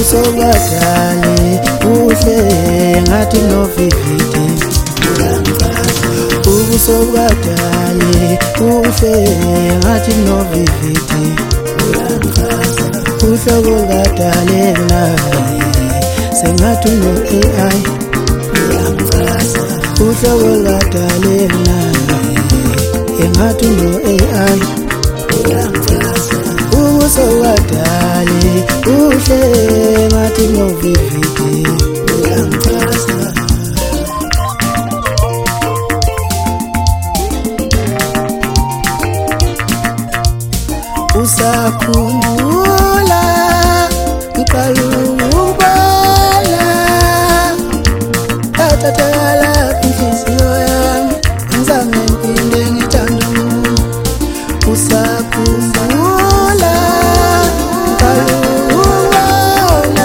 Ubusobadale uhle ngathi noviviti, ubusobadale uhle ngathi noviviti, uhlobo kadale naye sengathi no AI, uhlobo kadale naye engathi no AI. Ubusobadale uhle ngathi noviviti, usakhumbula uqala ukubala tathathala inhliziyo yami ngizange ngiphinde ngithande umuntu. Usakhumbula uqala ukubala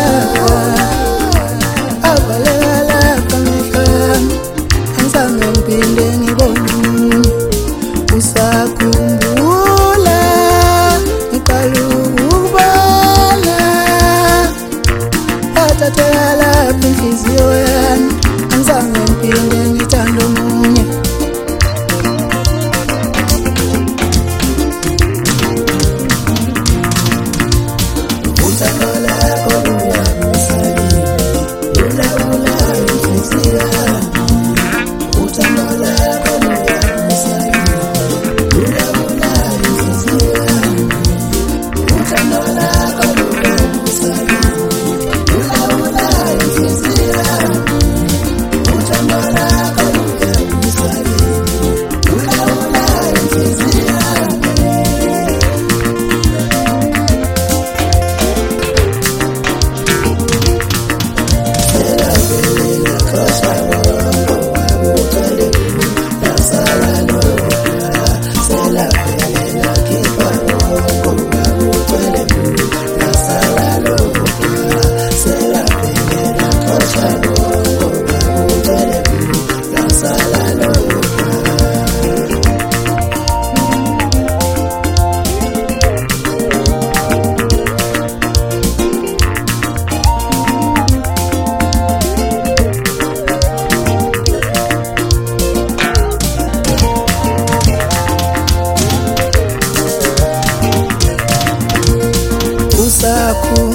avaleka lapha amehlo yami ngizange ngiphinde ngibone umuntu. Usakhumbula tathathala lapha inhliziyo yami ngizange ngiphinde ngithande omunye. Uthando lakho luyangizalile, lulawula inhliziyo yami. Uthando lakho luyangizalile, lulawula inhliziyo yami. Uthando lakho luyangizalile, usakhumbula